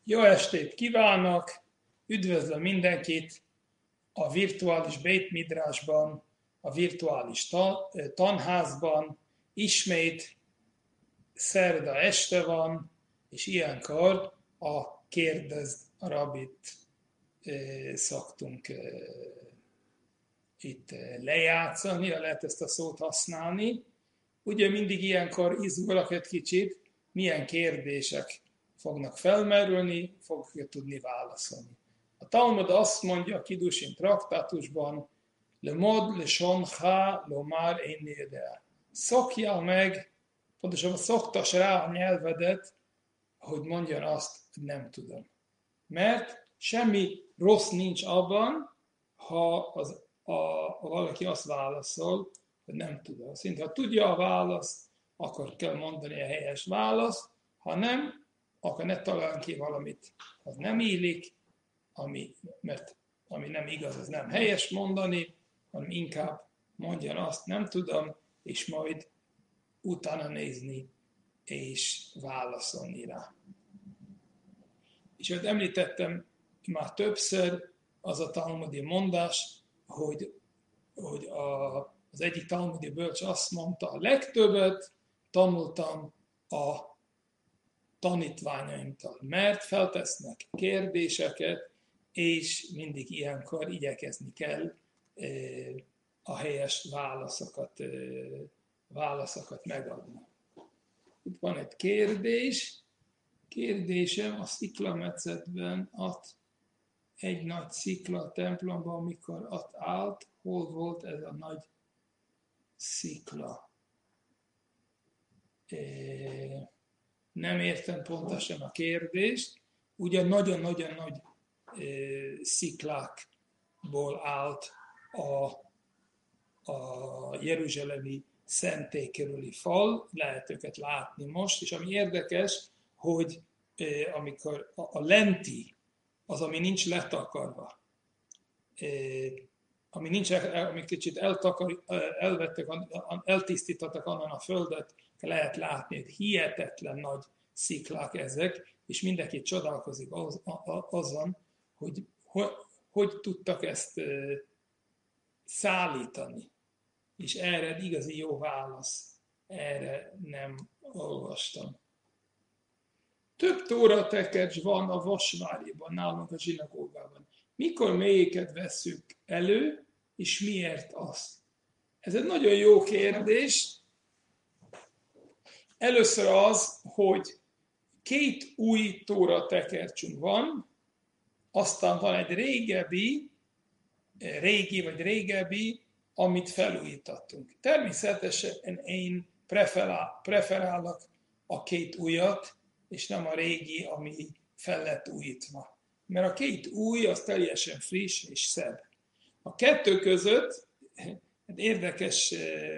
Jó estét kívánok! Üdvözlöm mindenkit a virtuális Beit Midrashban, a virtuális tanházban. Ismét szerda este van, és ilyenkor a Kérdezd a Rabbit szoktunk itt lejátszani, ha lehet ezt a szót használni. Ugye mindig ilyenkor izgulok egy kicsit, milyen kérdések fognak felmerülni, fogok tudni válaszolni. A Talmud azt mondja a Kiddushin traktátusban, Lemod leshoncha lomar ein יודע. Szokjál meg, pontosabban szoktas rá a nyelvedet, hogy mondjon azt, hogy nem tudom. Mert semmi rossz nincs abban, ha valaki azt válaszol, hogy nem tudom. Szinte ha tudja a választ, akkor kell mondani a helyes választ, ha nem, akkor ne találjon ki valamit, az nem illik, mert ami nem igaz, az nem helyes mondani, hanem inkább mondjon azt, nem tudom, és majd utána nézni, és válaszolni rá. És ahogy említettem már többször, az a talmudi mondás, hogy az egyik talmudi bölcs azt mondta, a legtöbbet tanultam a tanítványaimtól, mert feltesznek kérdéseket, és mindig ilyenkor igyekezni kell a helyes válaszokat megadni. Itt van egy kérdésem a sziklametszetben, egy nagy szikla a templomban, amikor ott állt, hol volt ez a nagy szikla? Nem értem pontosan a kérdést. Ugye nagyon-nagyon nagy sziklákból állt a jeruzsálemi szentély körüli fal, lehet őket látni most, és ami érdekes, hogy amikor a lenti, az, ami nincs letakarva, ami kicsit eltisztítottak onnan a földet, lehet látni, hogy hihetetlen nagy sziklák ezek, és mindenki csodálkozik azon, hogy tudtak ezt szállítani. És erre igazi jó válasz, erre nem olvastam. Több tóratekercs van a Vasváriban, nálunk a zsinagógában. Mikor melyiket vesszük elő, és miért azt? Ez egy nagyon jó kérdés. Először az, hogy két új tóratekercsünk van, aztán van egy régebbi, amit felújítottunk. Természetesen én preferálok a két újat, és nem a régi, ami fel lett újítva. Mert a két új, az teljesen friss és szebb. A kettő között érdekes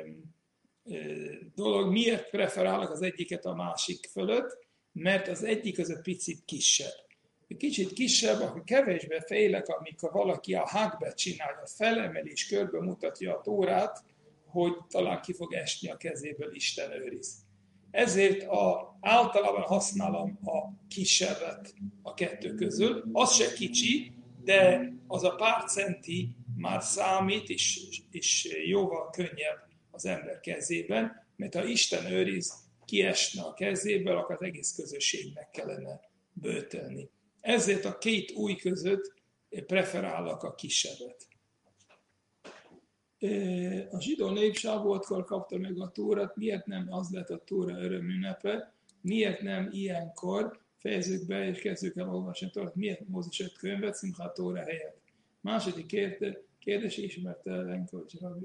dolog, miért preferálok az egyiket a másik fölött, mert az egyik az egy picit kisebb. Kicsit kisebb, akkor kevésbé félek, amikor valaki a hákbet csinálja, felemeli és körbe mutatja a tórát, hogy talán ki fog esni a kezéből, Isten őriz. Ezért általában használom a kisebbet a kettő közül. Az se kicsi, de az a pár centi már számít, és jóval könnyebb az ember kezében, mert ha Isten őriz, kiesne a kezéből, akkor az egész közösségnek kellene böjtölni. Ezért a két új között preferálok a kisebbet. A zsidó nép Sávuotkor kapta meg a Tórát, miért nem az lett a Tóra örömünnepe, miért nem ilyenkor fejezzük be és kezdjük el olvasni a Tórát, miért Mózes öt könyvet, Szimchát Tóra helyett. Második kérdés ismerte Lenkovics Rabbi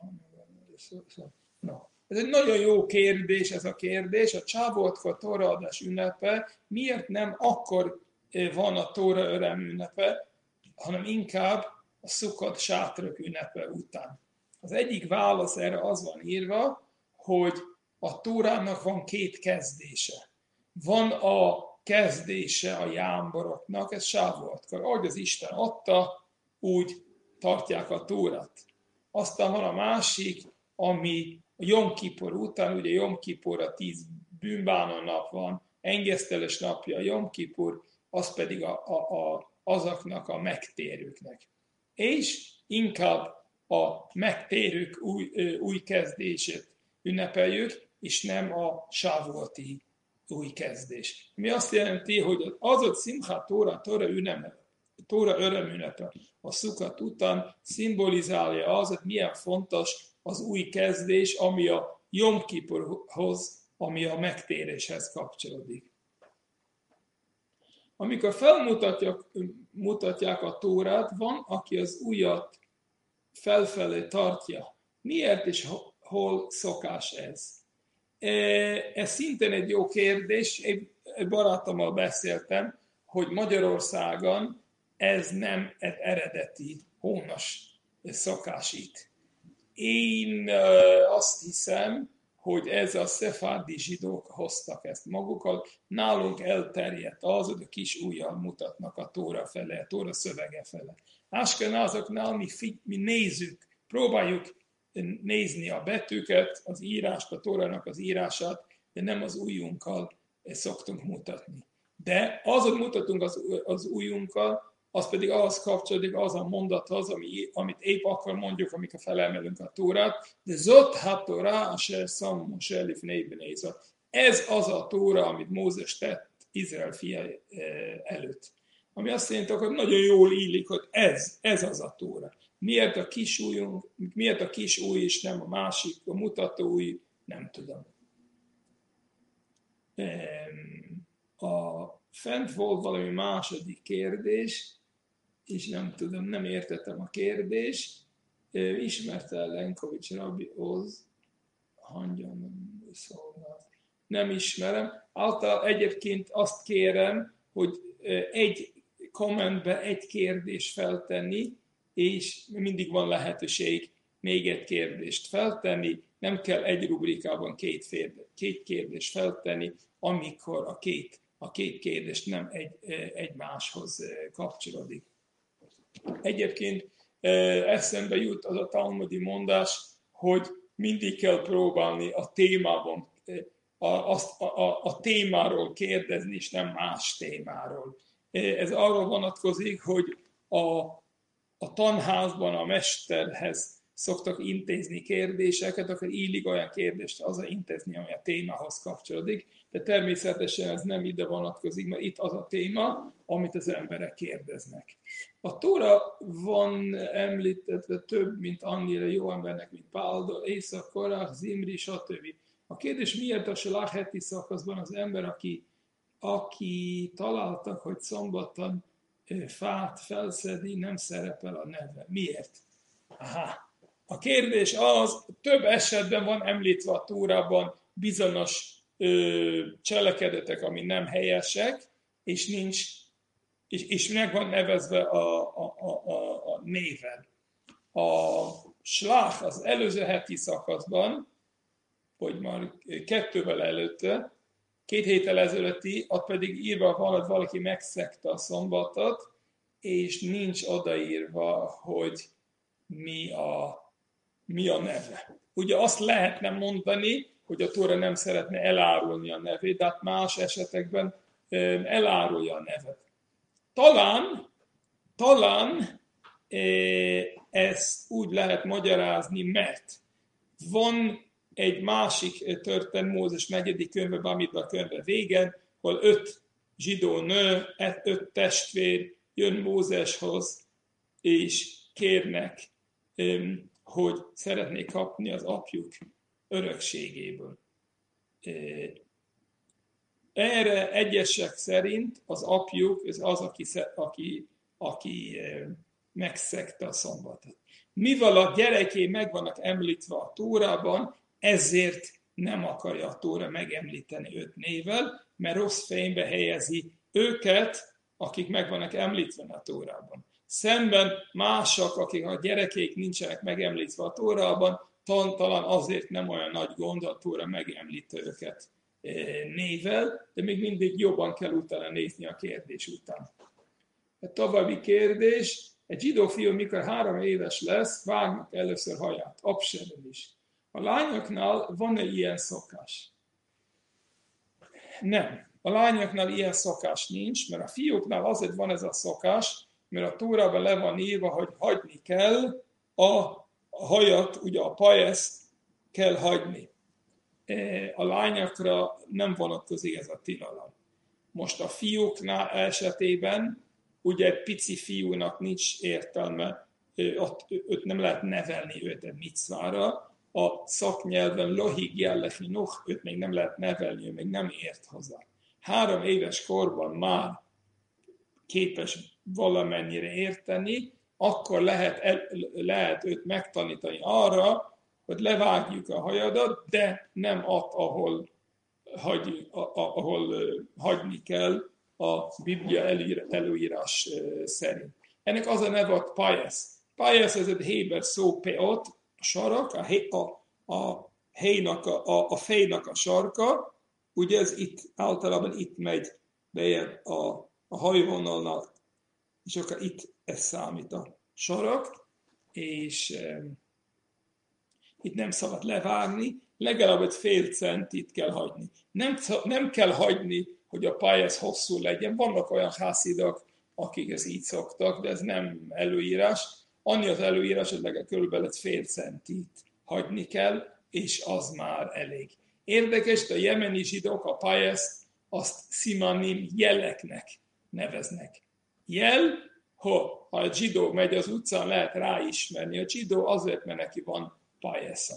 no. Ez egy nagyon jó kérdés, ez a kérdés. A Sávuotkor Tóraadás ünnepe, miért nem akkor van a Tóra örömünnepe, hanem inkább a Szukkot sátrok ünnepe után. Az egyik válasz erre az van írva, hogy a Tórának van két kezdése. Van a kezdése a jámboroknak, ez Sávuotkor. Ahogy az Isten adta, úgy tartják a Tórát. Aztán van a másik, ami a Jom Kipur után, ugye Jom Kipur a 10 bűnbánó nap van, engesztelés napja, Jom Kipur, az pedig azoknak a megtérőknek. És inkább a megtérők új kezdését ünnepeljük, és nem a sávuoti új kezdés. Mi azt jelenti, hogy az a Szimchát Tóra örömünnepe a Szukat után szimbolizálja az, hogy milyen fontos az új kezdés, ami a Jom Kipurhoz, ami a megtéréshez kapcsolódik. Amikor felmutatják a Tórát, van, aki az újat felfelé tartja. Miért és hol szokás ez? Ez szintén egy jó kérdés. Egy barátommal beszéltem, hogy Magyarországon ez nem egy eredeti hónas szokás itt. Én azt hiszem, hogy ez a szefárdi zsidók hoztak ezt magukkal. Nálunk elterjedt az, hogy a kis ujjal mutatnak a Tóra fele, a Tóra szövege fele. Áskenázoknál mi nézzük, próbáljuk nézni a betűket, az írást, a Tórának az írását, de nem az ujjunkkal szoktunk mutatni. De az, hogy mutatunk az ujjunkkal, az pedig ahhoz kapcsolódik, az a mondathoz, amit épp akkor mondjuk, amikor felemelünk a Tórát, de Zot ha-Torá asher szam Moshe lifnei bnei Israel. Ez az a Tóra, amit Mózes tett Izrael fiai előtt. Ami azt jelenti, hogy nagyon jól illik, hogy ez az a Tóra. Miért a kis ujjunk, miért a kis ujj és nem a másik, a mutató ujj, nem tudom. Fent volt valami második kérdés, és nem tudom, nem értettem a kérdést. Ismerte Lenkovics Rabbi Oz, nem ismerem. Által egyébként azt kérem, hogy egy kommentbe egy kérdést feltenni, és mindig van lehetőség még egy kérdést feltenni. Nem kell egy rubrikában két kérdést feltenni, amikor a két kérdés nem egymáshoz kapcsolódik. Egyébként eszembe jut az a talmudi mondás, hogy mindig kell próbálni a témában, a témáról kérdezni, és nem más témáról. Ez arra vonatkozik, hogy a tanházban a mesterhez szoktak intézni kérdéseket, akkor illik olyan kérdést az intézni, ami a témához kapcsolódik, de természetesen ez nem ide vonatkozik, mert itt az a téma, amit az emberek kérdeznek. A Tóra van említetve több, mint annyira jó embernek, mint Páldor, Észak, Korach, Zimri, stb. A kérdés, miért a Salach heti szakaszban az ember, aki találtak, hogy szombaton fát felszedi, nem szerepel a neve. Miért? A kérdés az, több esetben van említve a Tórában bizonyos cselekedetek, ami nem helyesek, és meg van nevezve a néven. A Slach az előző heti szakaszban, vagy már 2 előtte, 2 héttel ezelőtti, ott pedig írva van, hogy valaki megszegte a szombatot, és nincs odaírva, hogy mi a neve. Ugye azt lehetne mondani, hogy a Tóra nem szeretne elárulni a nevét, de hát más esetekben elárulja a nevet. Talán ezt úgy lehet magyarázni, mert van egy másik történet Mózes 4. könyve, Bamidbar könyve végén, ahol 5 zsidó nő, 5 testvér jön Mózeshoz, és kérnek, hogy szeretnék kapni az apjuk örökségéből. Erre egyesek szerint az apjuk az, aki megszegte a szombatot. Mivel a gyerekei meg vannak említve a Tórában, ezért nem akarja a Tóra megemlíteni 5 névvel, mert rossz fénybe helyezi őket, akik meg vannak említve a Tórában. Szemben mások, akik a gyerekeik nincsenek megemlítve a Tórában, talán azért nem olyan nagy gond a Tóra megemlítő őket névvel, de még mindig jobban kell utána nézni a kérdés után. A további kérdés, egy zsidó fiú, mikor 3 éves lesz, vágnak először haját, Abseren is. A lányoknál van-e ilyen szokás? Nem. A lányoknál ilyen szokás nincs, mert a fiúknál azért van ez a szokás, mert a Tórában le van írva, hogy hagyni kell a hajat, ugye a pajészt kell hagyni. A lányokra nem vonatkozik ez a tilalom. Most a fiúknál esetében, ugye egy pici fiúnak nincs értelme, őt nem lehet nevelni őt egy micvára. A szaknyelven lohig jellefi noh, őt még nem lehet nevelni, ő még nem ért hozzá. 3 éves korban már képes valamennyire érteni, akkor lehet őt megtanítani arra, hogy levágjuk a hajadat, de nem ott, ahol hagyni kell a Biblia előírás szerint. Ennek az a neve a pajesz. Pajesz ez egy héber szó, peot, a sarak, a fejnak a sarka, ugye ez itt általában itt megy bejebb a hajvonalnak, és akkor itt ez számít a sarak, és itt nem szabad levágni, legalább egy fél centit kell hagyni. Nem kell hagyni, hogy a pajesz hosszú legyen. Vannak olyan hászidok, akik ezt így szoktak, de ez nem előírás. Annyi az előírás, hogy legalább körülbelül egy fél centit hagyni kell, és az már elég. Érdekes, de a jemeni zsidók a pajészt azt szimanim jeleknek neveznek. Jel, ha a zsidó megy az utcán, lehet ráismerni. A zsidó azért, mert neki van pajésza.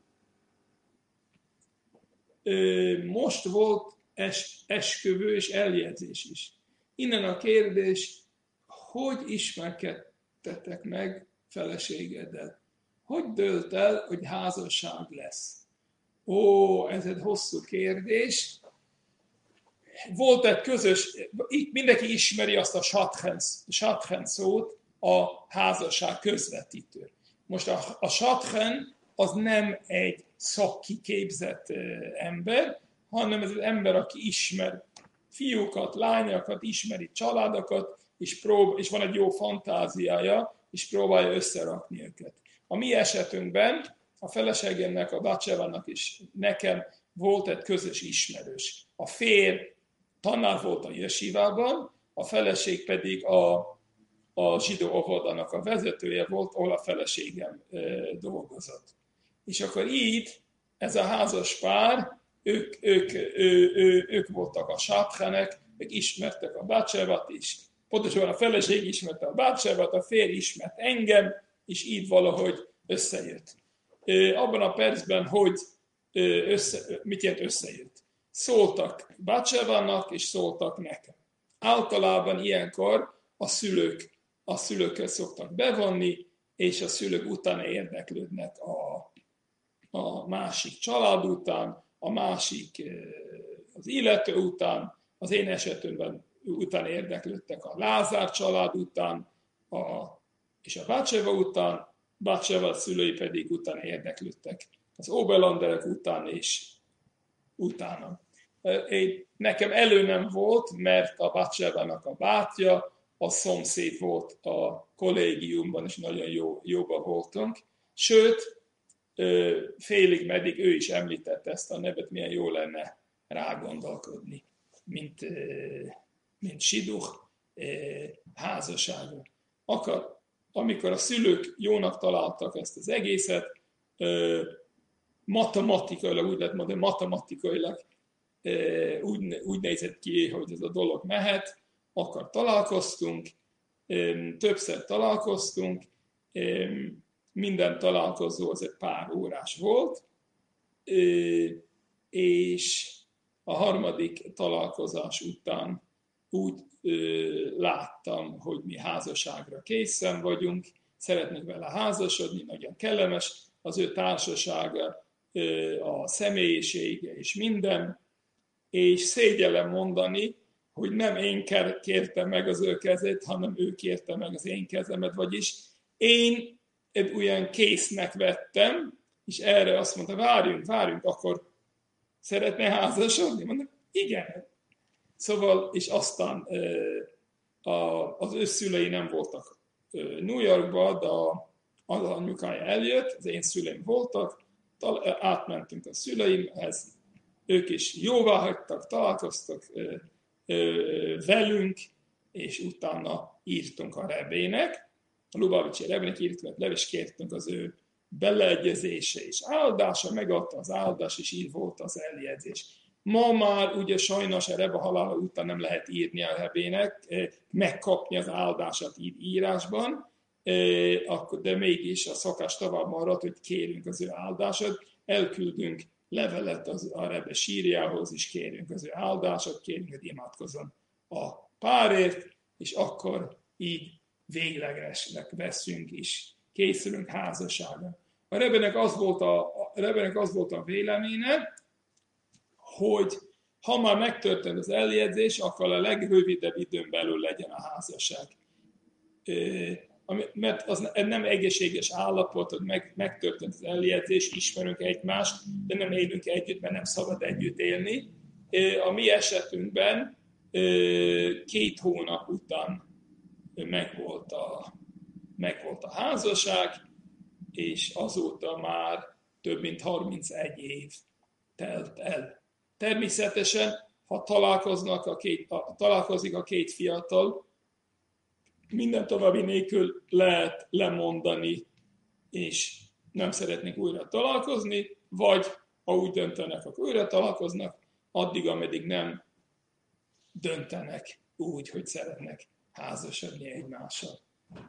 Most volt esküvő és eljegyzés is. Innen a kérdés, hogy ismerkedtetek meg feleségeddel? Hogy dölt el, hogy házasság lesz? Ez egy hosszú kérdés. Volt egy közös, itt mindenki ismeri azt a satchen szót, a házasság közvetítő. Most a satchen az nem egy szakkiképzett ember, hanem ez az ember, aki ismer fiúkat, lányokat, ismeri családokat, és van egy jó fantáziája, és próbálja összerakni őket. A mi esetünkben a feleségemnek, a Bacsevának is nekem volt egy közös ismerős. A férj tanár volt a jesivában, a feleség pedig a zsidó óvodának a vezetője volt, ahol a feleségem dolgozott. És akkor így ez a házas pár, ők voltak a sátchenek, ők ismertek a Bácsevat is. Pontosan a feleség ismerte a Bácsevat, a férj ismert engem, és így valahogy összejött. Abban a percben, hogy mit jelent összejött? Szóltak Bácsevának, és szóltak nekem. Általában ilyenkor a szülőket szoktak bevonni, és a szülők utána érdeklődnek a másik család után, a másik az illető után, az én esetemben után érdeklődtek a Lázár család után, és a Bácseva után, Bácseva szülői pedig utána érdeklődtek az Oberlanderek után és utána. Nekem elő nem volt, mert a Bácsevának a bátyja, a szomszéd volt a kollégiumban, és nagyon jóban voltunk. Sőt, félig meddig ő is említette ezt a nevet, milyen jó lenne rágondolkodni, mint siduch házasságra. Amikor a szülők jónak találtak ezt az egészet, matematikailag, úgy lehet mondani, matematikailag úgy nézett ki, hogy ez a dolog mehet, akkor találkoztunk, többször találkoztunk, minden találkozó az egy pár órás volt, és a harmadik találkozás után úgy láttam, hogy mi házasságra készen vagyunk, szeretnék vele házasodni, nagyon kellemes az ő társasága, a személyisége és minden, és szégyellem mondani, hogy nem én kértem meg az ő kezét, hanem ő kérte meg az én kezemet, vagyis én egy olyan késznek vettem, és erre azt mondta, várjunk, akkor szeretné házasodni? Mondom, igen. Szóval, és aztán az ő szülei nem voltak New Yorkban, de az anyukája eljött, az én szüleim voltak, átmentünk a szüleimhez, ők is jóvá hagytak, találkoztak velünk, és utána írtunk a rebének, a Lubavicsi rebének írtunk le, és kértünk az ő beleegyezése és áldása, megadta az áldás, és így volt az eljegyzés. Ma már ugye sajnos a rebe halála után nem lehet írni a rebének, megkapni az áldását így írásban, de mégis a szokás tovább maradt, hogy kérünk az ő áldását, elküldünk levelet a rebe sírjához, és kérünk az ő áldását, kérünk, hogy imádkozzon a párért, és akkor így véglegesnek veszünk, és készülünk házasságra. A rebenek az volt a véleménye, hogy ha már megtörtént az eljegyzés, akkor a legrövidebb időn belül legyen a házasság. Mert az nem egészséges állapot, hogy megtörtént az eljegyzés, ismerünk egymást, de nem élünk együtt, mert nem szabad együtt élni. A mi esetünkben 2 hónap után megvolt a házasság, és azóta már több mint 31 év telt el. Természetesen, ha találkozik a 2 fiatal, minden további nélkül lehet lemondani, és nem szeretnék újra találkozni, vagy ha úgy döntenek, akkor újra találkoznak, addig, ameddig nem döntenek úgy, hogy szeretnek házasodni egymással.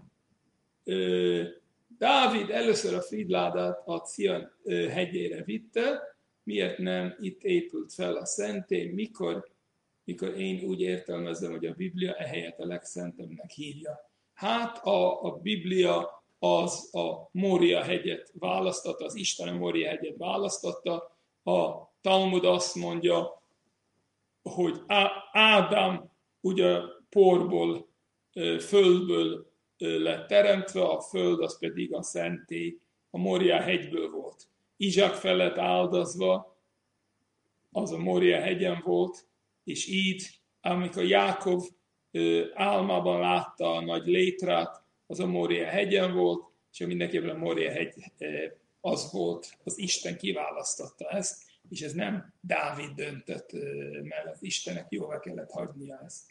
Dávid először a Fridládát a Cion hegyére vitte, miért nem itt épült fel a szentély, mikor én úgy értelmezem, hogy a Biblia ehelyett a legszentebbnek hívja. Hát a Biblia az a Mória hegyet választotta, az Isten a Mória hegyet választotta, a Talmud azt mondja, hogy Ádám ugye porból, földből lett teremtve, a föld az pedig a szentély, a Mória hegyből volt. Izsák fel lett áldozva, az a Mória hegyen volt, és így, amikor Jákob álmában látta a nagy létrát, az a Mória hegyen volt, és mindenképpen a Mória hegy az volt, az Isten kiválasztotta ezt, és ez nem Dávid döntött, mert az Istennek jóvá kellett hagynia ezt.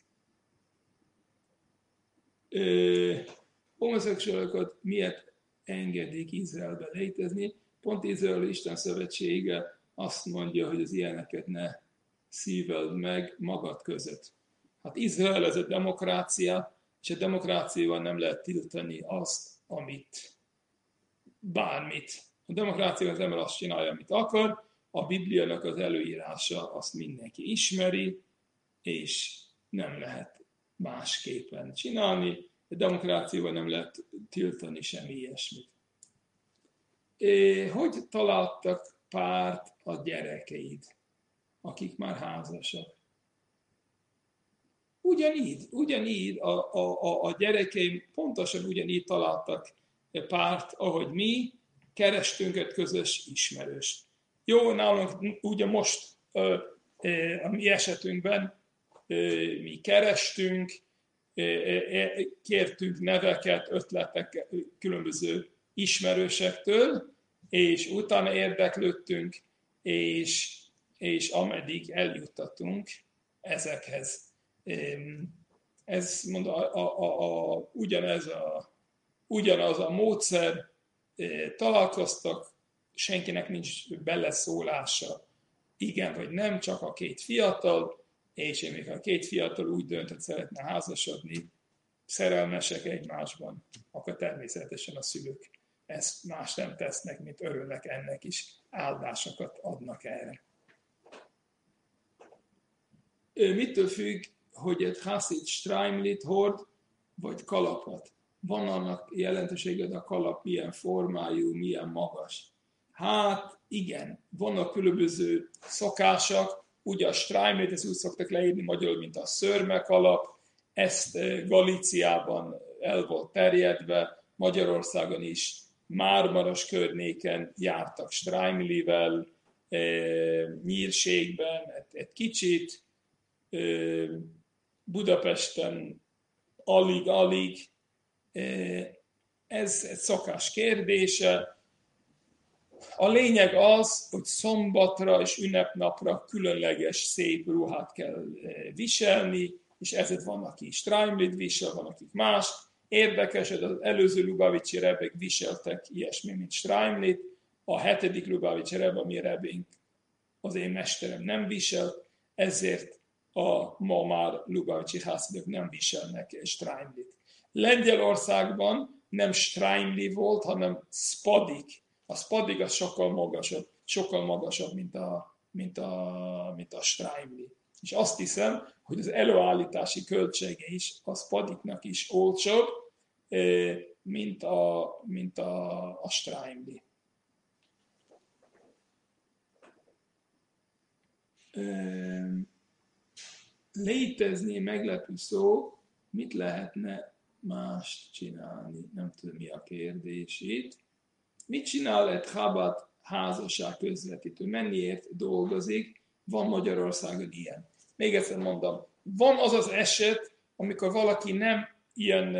Homoszexuálokat miért engedik Izraelbe létezni? Pont Izrael Isten szövetsége azt mondja, hogy az ilyeneket ne szíveld meg magad között. Hát Izrael ez a demokrácia, és a demokráciával nem lehet tiltani azt, bármit. A demokrácia az ember azt csinálja, amit akar, a Bibliának az előírása azt mindenki ismeri, és nem lehet másképpen csinálni. A demokráciával nem lehet tiltani semmi ilyesmit. Hogy találtak párt a gyerekeid, akik már házasak? Ugyanígy a gyerekeim pontosan ugyanígy találtak párt, ahogy mi, kerestünk egy közös ismerőst. Jó, nálunk ugye most a mi esetünkben mi kerestünk, kértünk neveket, ötleteket különböző ismerősektől, és utána érdeklődtünk, és ameddig eljuttatunk ezekhez. Ez ugyanaz a módszer, találkoztak, senkinek nincs beleszólása, igen vagy nem, csak a 2 fiatal, és még a 2 fiatal úgy döntött, szeretne házasodni, szerelmesek egymásban, akkor természetesen a szülők ezt más nem tesznek, mint örülnek ennek is, áldásokat adnak erre. Mitől függ, hogy egy haszid strájmlit hord, vagy kalapot? Van annak jelentősége, hogy a kalap milyen formájú, milyen magas? Hát igen, vannak különböző szokások, ugye a strájmlit, ezt úgy szoktak leírni magyarul, mint a szörmekalap, ezt Galíciában el volt terjedve, Magyarországon is, Mármaros környéken jártak strájmlivel, Nyírségben egy kicsit, Budapesten alig-alig. Ez egy szokás kérdése. A lényeg az, hogy szombatra és ünnepnapra különleges, szép ruhát kell viselni, és ezért van, aki strájmlit visel, van, akik más. Érdekes, hogy az előző Lubavicsi rebek viseltek ilyesmi, mint strájmlit. A 7. Lubavicsi rebe, ami rebénk, az én mesterem nem viselt, ezért ma már Lubavicsi házidők nem viselnek strájmlit. Lengyelországban nem strájmli volt, hanem spadik. A spadik az sokkal magasabb, mint a strájmli. És azt hiszem, hogy az előállítási költsége is a spadiknak is olcsóbb, mint a strájmli. Létezni meglepő szó, mit lehetne mást csinálni? Nem tudom, mi a kérdés itt. Mit csinál egy Chabad házasság közvetítő? Mennyiért dolgozik? Van Magyarországon ilyen. Még egyszer mondom, van az az eset, amikor valaki nem ilyen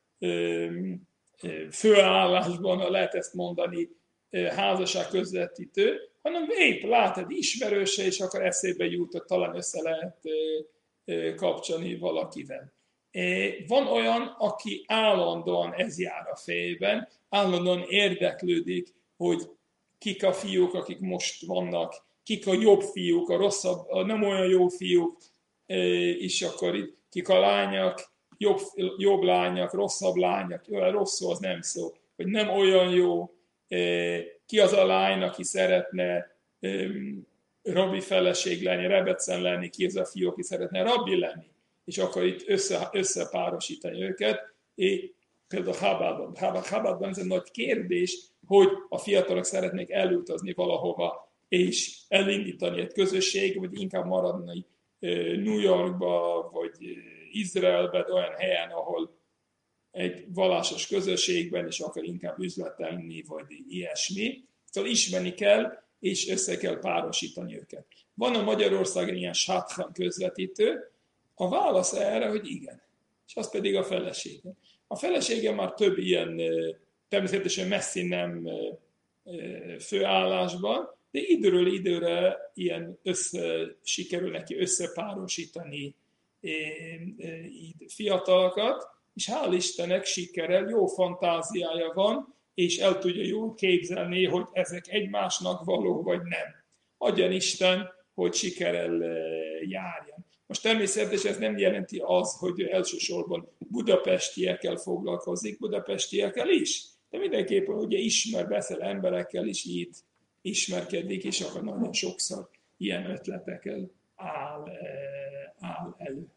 főállásban, ha lehet ezt mondani, házasság közvetítő, hanem épp látod ismerőse, és akkor eszébe jut, hogy talán össze lehet kapcsolni valakivel. Van olyan, aki állandóan ez jár a fejében, állandóan érdeklődik, hogy kik a fiúk, akik most vannak, kik a jobb fiúk, a rosszabb, a nem olyan jó fiúk, és akkor itt kik a lányok, jobb lányok, rosszabb lányok, rossz szó az nem szó, hogy nem olyan jó, ki az a lány, aki szeretne rabbi feleség lenni, rebecen lenni, ki az a fiú, aki szeretne rabbi lenni, és akkor itt összepárosítani őket. És például Chabadban ez egy nagy kérdés, hogy a fiatalok szeretnék elutazni valahova, és elindítani egy közösség, vagy inkább maradni New Yorkba, vagy Izraelben, olyan helyen, ahol egy vallásos közösségben, és akar inkább üzletelni, vagy ilyesmi. Szóval ismerni kell, és össze kell párosítani őket. Van a Magyarországon ilyen sáthan közvetítő, a válasz erre, hogy igen. És az pedig a felesége. A felesége már több ilyen, természetesen messzi nem főállásban, de időről időre ilyen sikerül neki összepárosítani fiatalokat, és hál' Istennek sikerrel, jó fantáziája van, és el tudja jól képzelni, hogy ezek egymásnak való, vagy nem. Adjon Isten, hogy sikerrel járjon. Most természetesen ez nem jelenti az, hogy elsősorban budapestiekkel foglalkozik, budapestiekkel is, de mindenképpen ugye beszél emberekkel is, így ismerkedik, és akkor nagyon sokszor ilyen ötletekkel áll elő.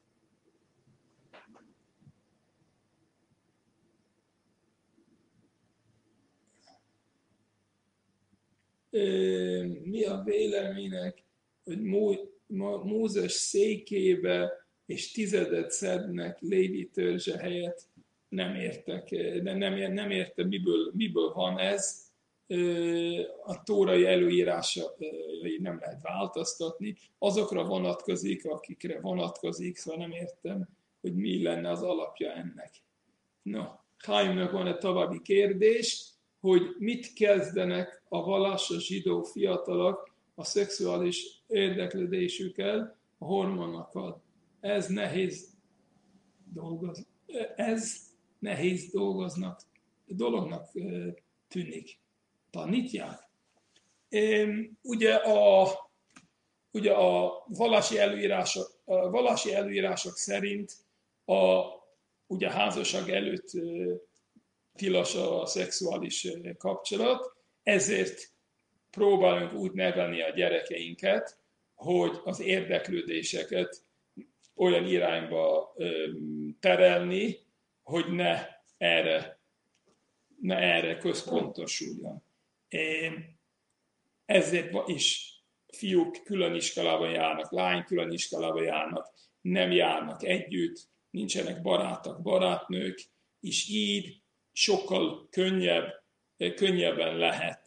Mi a vélemények, hogy Mózes székébe és tizedet szednek Lévi törzse helyett? Nem értek, de nem értem, miből van ez. A tórai előírása nem lehet változtatni. Azokra vonatkozik, akikre vonatkozik, szóval nem értem, hogy mi lenne az alapja ennek. No, Chaimnak van egy további kérdés, hogy mit kezdenek a vallásos zsidó fiatalok a szexuális érdeklődésükkel, a hormonokkal. Ez nehéz dolognak tűnik. Tanítják. Ugye a vallási előírások szerint ugye házasság előtt tilos a szexuális kapcsolat, ezért próbálunk úgy nevelni a gyerekeinket, hogy az érdeklődéseket olyan irányba terelni, hogy ne erre központosuljon. Ezért is fiúk külön iskolában járnak, lány külön iskolában járnak, nem járnak együtt, nincsenek barátok, barátnők, és így sokkal könnyebben lehet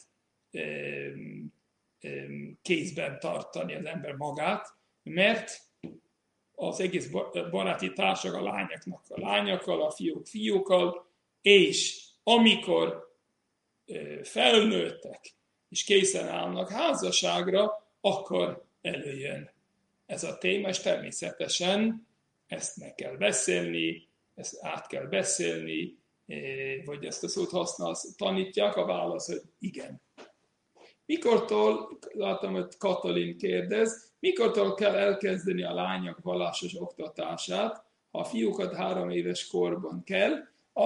kézben tartani az ember magát, mert az egész baráti társak a lányoknak a lányokkal, a fiúk fiúkkal, és amikor felnőttek, és készen állnak házasságra, akkor előjön ez a téma, és természetesen ezt meg kell beszélni, ezt át kell beszélni, vagy ezt a szót használsz, tanítják, a válasz, hogy igen. Mikortól, látom, hogy Katalin kérdez, mikortól kell elkezdeni a lányok vallásos oktatását, ha a fiúkat 3 éves korban kell?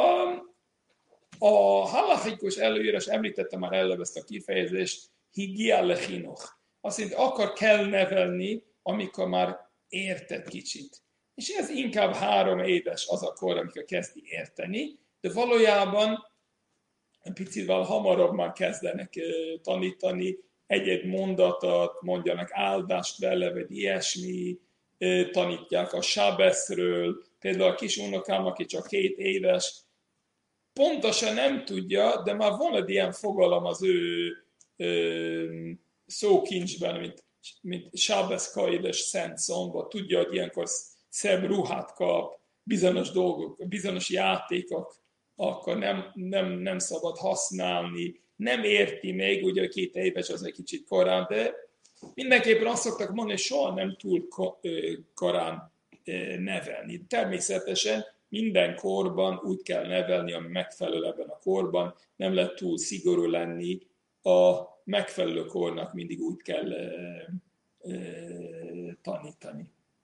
A halachikus előírás, említettem már előbb ezt a kifejezést, higia lechinoch. Azt mondja, akkor kell nevelni, amikor már érted kicsit. És ez inkább 3 éves az a kor, amikor kezdi érteni, de valójában picivel hamarabb már kezdenek tanítani, egy-egy mondatot, mondjanak áldást vele, vagy ilyesmi, tanítják a sábeszről, például a kis unokám, aki csak 2 éves, pontosan nem tudja, de már van egy ilyen fogalom az ő szókincsben, mint sábeszkaides szent szombat, tudja, hogy ilyenkor szebb ruhát kap, bizonyos dolgok, bizonyos játékok, akkor nem szabad használni, nem érti még, ugye 2 éves az egy kicsit korán, de mindenképpen azt szoktak mondani, hogy soha nem túl korán nevelni. Természetesen minden korban úgy kell nevelni, ami megfelelő ebben a korban, nem lehet túl szigorú lenni, a megfelelő kornak mindig úgy kell tanítani.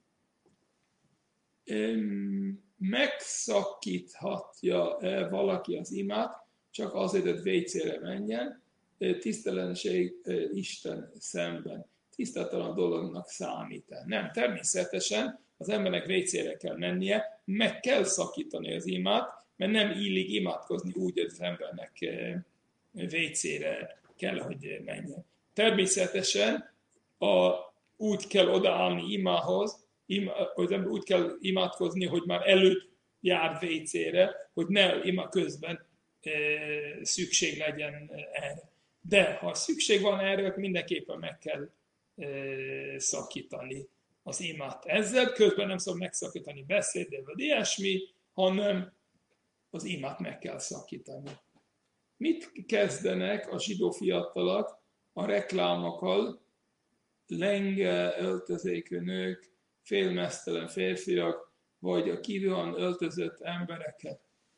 Megszakíthatja valaki az imát, csak azért, hogy vécére menjen, tisztelenség Isten szemben. Tisztátalan dolognak számít. Nem, természetesen az embernek vécére kell mennie, meg kell szakítani az imát, mert nem illik imádkozni úgy, hogy az embernek vécére kell, hogy menjen. Természetesen úgy kell odaállni imához, az ember úgy kell imádkozni, hogy már előtt jár vécére, hogy ne ima közben szükség legyen erre. De ha szükség van erre, akkor mindenképpen meg kell szakítani az imát ezzel. Közben nem szabad megszakítani beszéddel, vagy ilyesmi, hanem az imát meg kell szakítani. Mit kezdenek a zsidó fiatalok a reklámokkal? Lenge öltözékű nők, félmeztelen férfiak, vagy a kívülön öltözött embereket.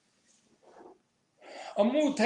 A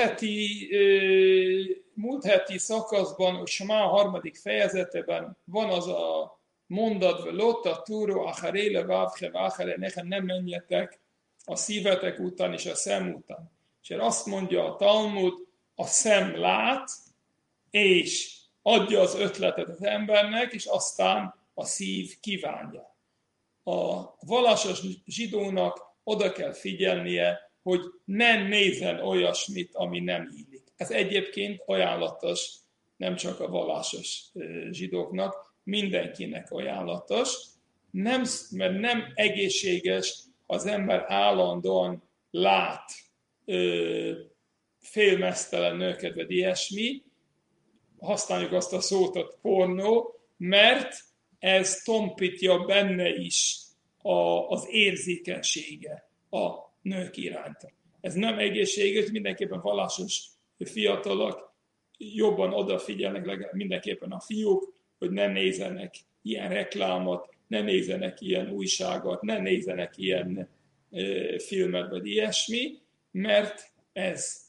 múlt heti szakaszban, a Smá 3. fejezetében van az a mondat, Lotta túró, acharéle, vávhe, váhere, nekem nem menjetek a szívetek után és a szem után. És azt mondja a Talmud, a szem lát, és adja az ötletet az embernek, és aztán a szív kívánja. A vallásos zsidónak oda kell figyelnie, hogy ne nézzen olyasmit, ami nem illik. Ez egyébként ajánlatos nem csak a vallásos zsidóknak, mindenkinek ajánlatos, mert nem egészséges, ha az ember állandóan lát félmeztelen nőket, vagy ilyesmi, használjuk azt a szót, pornó, mert ez tompítja benne is az érzékenysége a nők iránt. Ez nem egészséges, mindenképpen vallásos fiatalok jobban odafigyelnek, mindenképpen a fiúk, hogy ne nézzenek ilyen reklámot, ne nézzenek ilyen újságot, ne nézzenek ilyen filmet, vagy ilyesmi, mert ez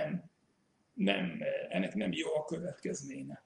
ennek nem jó a következménye.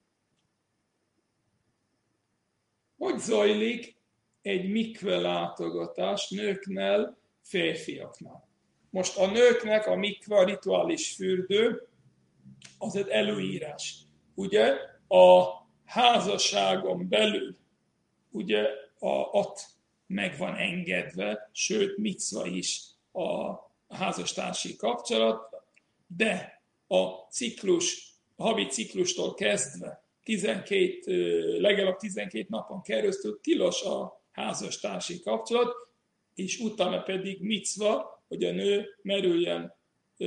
Hogy zajlik egy mikve látogatás nőknél, férfiaknál? Most a nőknek a mikve, a rituális fürdő, az egy előírás. Ugye a házasságon belül, ugye ott meg van engedve, sőt micva is a házastársi kapcsolat, de a havi ciklustól kezdve legalább 12 napon keresztül tilos a házastársi kapcsolat, és utána pedig micva, hogy a nő merüljen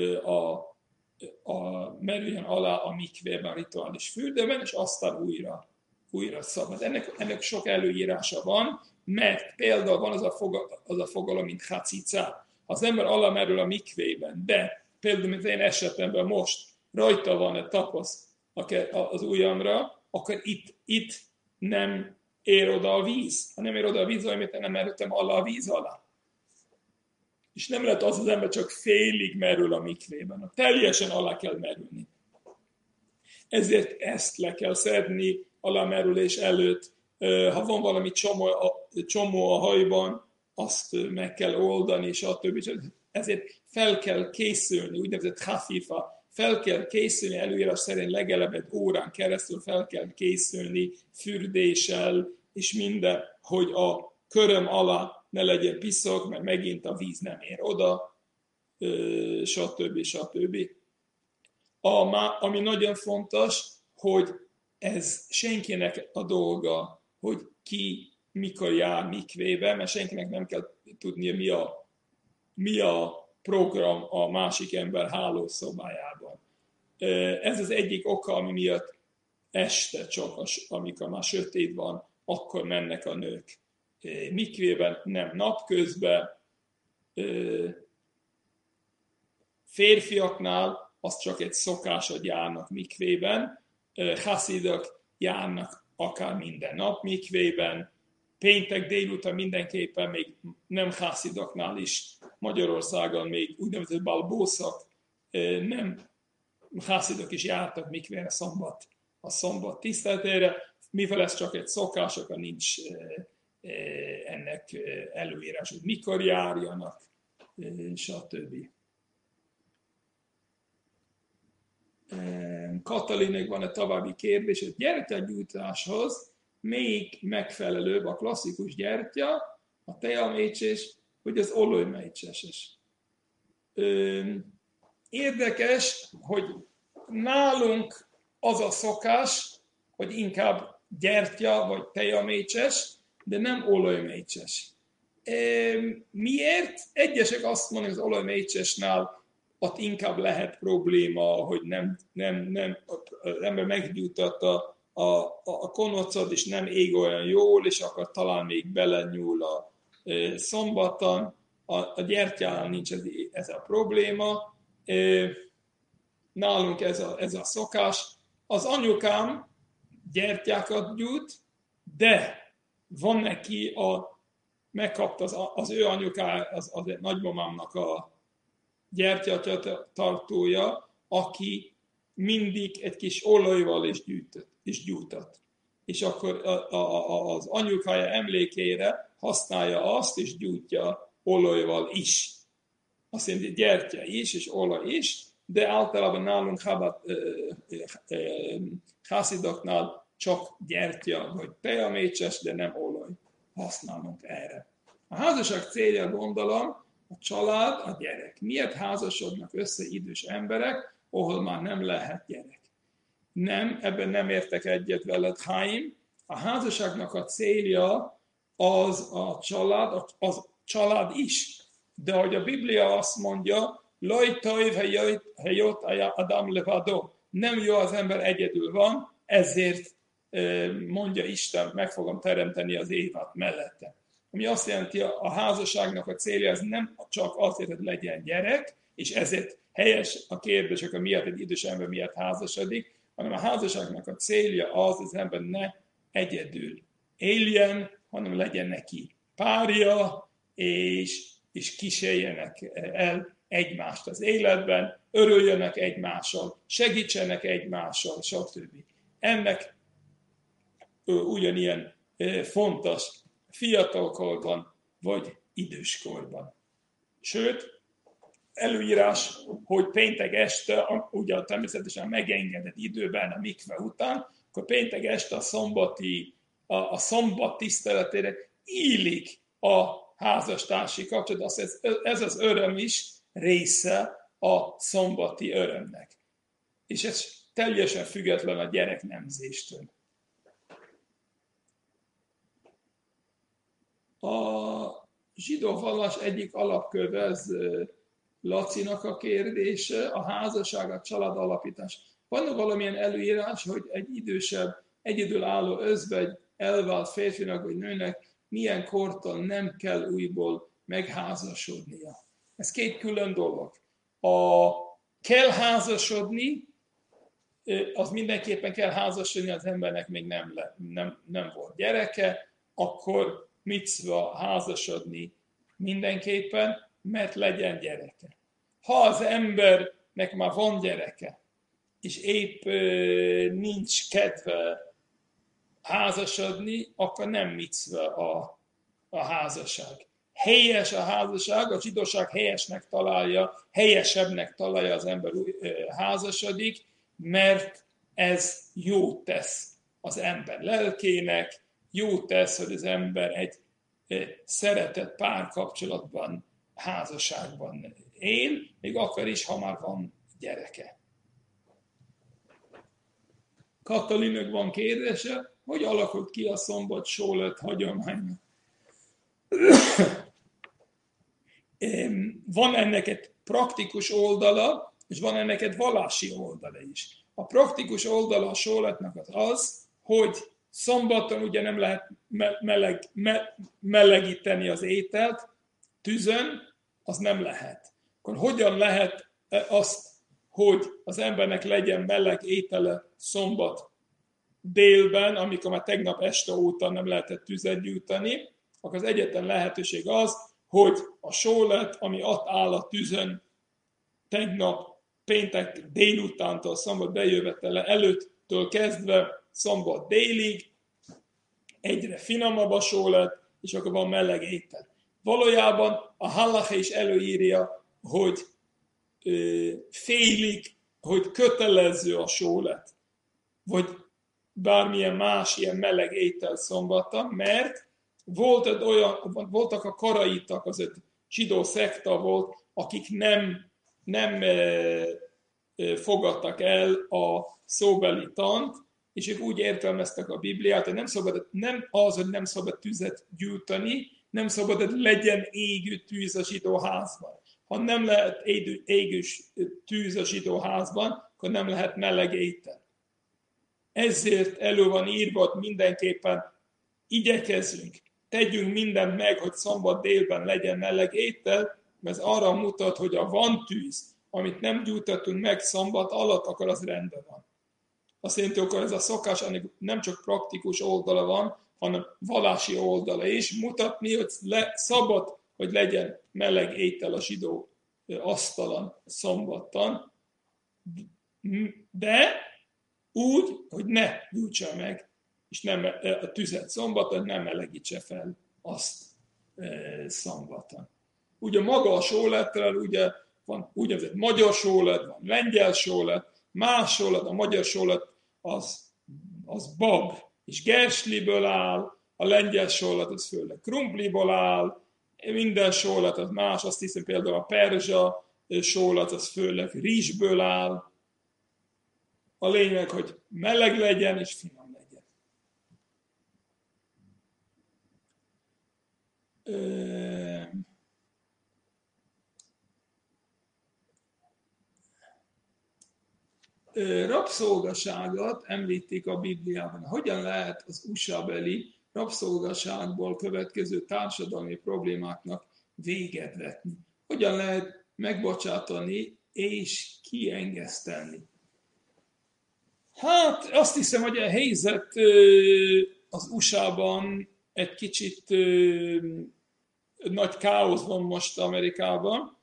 alá a mikvében, a rituális fürdőben, és aztán újra szabad. Ennek sok előírása van, mert például van az a fogalom, mint hacica. Az ember alá merül a mikvében, de például, mint én esetemben most rajta van egy tapasz az ujjamra, akkor itt nem ér oda a víz. Ha nem ér oda a víz, amit nem merültem alá a víz alá. És nem lehet az ember csak félig merül a mikvében. Teljesen alá kell merülni. Ezért ezt le kell szedni alámerülés előtt. Ha van valami csomó a hajban, azt meg kell oldani, stb. Ezért fel kell készülni, úgynevezett hafifa, fel kell készülni, előírás szerint legalább egy órán keresztül fel kell készülni fürdéssel, és minden, hogy a köröm alá ne legyen piszok, mert megint a víz nem ér oda, stb. Ami nagyon fontos, hogy ez senkinek a dolga, hogy ki mikor jár mikvébe, mert senkinek nem kell tudnia, mi a program a másik ember hálószobájában. Ez az egyik oka, ami miatt este csak, amikor már sötét van, akkor mennek a nők mikvében, nem napközben. Férfiaknál az csak egy szokás, hogy járnak mikvében. Haszidok járnak akár minden nap mikvében. Péntek délután mindenképpen, még nem haszidoknál is Magyarországon még úgynevezett balbószak, nem haszidok is jártak mikvén a szombat tiszteletére, mivel ez csak egy szokás, akkor nincs ennek előírás, hogy mikor járjanak, stb. Katalinek van egy további kérdés, hogy gyertyagyújtáshoz még megfelelőbb a klasszikus gyertya, a teamécses, vagy az olajmécses. Érdekes, hogy nálunk az a szokás, hogy inkább gyertya vagy teamécses, de nem olajmécses. Miért? Egyesek azt mondják, hogy az olajmécsesnál ott inkább lehet probléma, hogy nem az ember meggyújtotta a konocot, és nem ég olyan jól, és akkor talán még belenyúl a szombaton. A gyertyánál nincs ez a probléma. Nálunk ez a szokás. Az anyukám gyertyákat gyújt, de van neki megkapta az ő anyuká, az nagymamámnak a gyertyatartója, aki mindig egy kis olajval is gyújtott. És akkor az anyukája emlékére használja azt, és gyújtja olajval is. Azt jelenti gyertya is, és olaj is, de általában nálunk hászidoknál csak gyertya vagy teamécses, de nem olaj használunk erre. A házasság célja, gondolom, a család, a gyerek. Miért házasodnak össze idős emberek, ahol már nem lehet gyerek? Nem, ebben nem értek egyet veled, Haim. A házasságnak a célja az a család is. De hogy a Biblia azt mondja, Loj toiv hejot Adam levado. Nem jó, az ember egyedül van, ezért mondja Isten, meg fogom teremteni az évat mellette. Ami azt jelenti, a házasságnak a célja az nem csak azért, hogy legyen gyerek, és ezért helyes a kérdés, hogy miért egy idős ember miért házasodik, hanem a házasságnak a célja az ember ne egyedül éljen, hanem legyen neki párja, és kísérjenek el egymást az életben, örüljenek egymással, segítsenek egymással, stb. Ennek ugyanilyen fontos fiatalkorban vagy időskorban. Sőt, előírás, hogy péntek este, ugye természetesen megengedett időben a mikve után, akkor péntek este a szombat tiszteletére illik a házastársi kapcsolat. Ez az öröm is része a szombati örömnek. És ez teljesen független a gyereknemzéstől. A zsidó vallás egyik alapköve, ez Lacinak a kérdése, a házasság, a család alapítás. Van valamilyen előírás, hogy egy idősebb, egyedülálló özvegy, egy elvált férfinak vagy nőnek milyen kortól nem kell újból megházasodnia? Ez két külön dolog. Kell házasodni, az mindenképpen kell házasodni, az embernek még nem volt gyereke, akkor micva házasodni mindenképpen, mert legyen gyereke. Ha az embernek már van gyereke, és épp nincs kedve házasodni, akkor nem micva a házasság. Helyes a házasság, a zsidóság helyesnek találja, helyesebbnek találja az ember házasodik, mert ez jót tesz az ember lelkének, jót tesz, hogy az ember egy szeretett párkapcsolatban, házasságban él, még akkor is, ha már van gyereke. Katalinnak van kérdése, hogy alakult ki a szombat sólet hagyománya. Van ennek egy praktikus oldala, és van ennek egy vallási oldala is. A praktikus oldala a sóletnek az, hogy szombaton ugye nem lehet melegíteni az ételt, tűzön, az nem lehet. Akkor hogyan lehet azt, hogy az embernek legyen meleg étele szombat délben, amikor már tegnap este óta nem lehetett tüzet gyújtani, akkor az egyetlen lehetőség az, hogy a sólet, ami ott áll a tűzön tegnap péntek délutántól szombat bejövetele előttől kezdve szombat délig, egyre finomabb a sólet, és akkor van meleg étel. Valójában a halacha is előírja, hogy félig, hogy kötelező a sólet, vagy bármilyen más ilyen meleg étel szombaton, mert voltak a karaitak, az egy zsidó szekta volt, akik nem fogadtak el a szóbeli tant, és ők úgy értelmeztek a Bibliát, hogy hogy nem szabad tüzet gyújtani, nem szabad, hogy legyen égő tűz a zsidó házban. Ha nem lehet égő tűz a zsidó házban, akkor nem lehet meleg étel. Ezért elő van írva, hogy mindenképpen igyekezzünk, tegyünk mindent meg, hogy szombat délben legyen meleg étel, mert ez arra mutat, hogy a van tűz, amit nem gyújtatunk meg szombat alatt, akkor az rendben van. Azt jelenti, akkor ez a szokás, ennek nem csak praktikus oldala van, hanem vallási oldala is, mutatni, hogy szabad, hogy legyen meleg étel a zsidó asztalon szombaton, de úgy, hogy ne gyújtsa meg, és nem a tüzet szombaton, nem melegítse fel azt szombaton. Ugye maga a sólettel, ugye van úgynevezett magyar sólet, van lengyel sólet, más sólet, a magyar sólet az bab és gersliből áll, a lengyel sólet az főleg krumpliból áll, minden sólet az más, azt hiszem például a perzsa sólet az főleg rizsből áll. A lényeg, hogy meleg legyen és finom legyen. Rabszolgaságot említik a Bibliában. Hogyan lehet az USA-beli rabszolgaságból következő társadalmi problémáknak véget vetni? Hogyan lehet megbocsátani és kiengesztelni? Hát azt hiszem, hogy a helyzet az USA-ban egy kicsit nagy káosz van most Amerikában.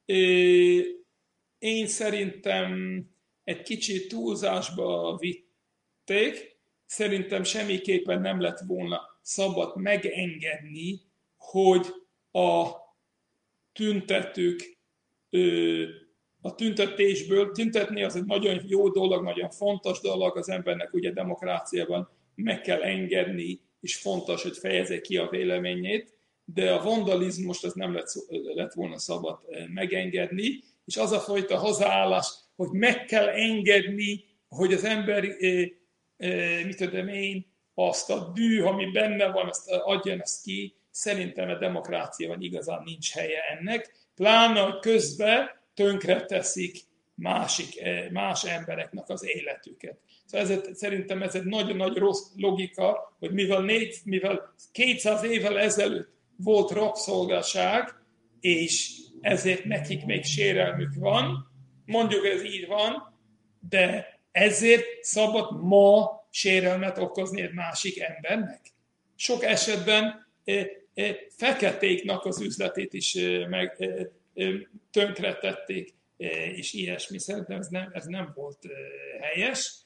Én szerintem egy kicsit túlzásba vitték. Szerintem semmiképpen nem lett volna szabad megengedni, hogy a tüntetők a tüntetésből, tüntetni az egy nagyon jó dolog, nagyon fontos dolog, az embernek ugye demokráciában meg kell engedni, és fontos, hogy fejezze ki a véleményét, de a vandalizmust az nem lett volna szabad megengedni, és az a fajta hozzáállás, hogy meg kell engedni, hogy az ember, mit tudom én, azt a dű, ami benne van, azt adjon ezt ki, szerintem a demokráciában igazán nincs helye ennek, pláne, hogy közben tönkre teszik más embereknek az életüket. Szóval szerintem ez egy nagyon nagy rossz logika, hogy mivel 200 évvel ezelőtt volt rabszolgaság, és ezért nekik még sérelmük van, mondjuk ez így van, de Ezért szabad ma sérelmet okozni egy másik embernek. Sok esetben feketéknak az üzletét is tönkretették, és ilyesmi. Szerintem ez nem volt helyes.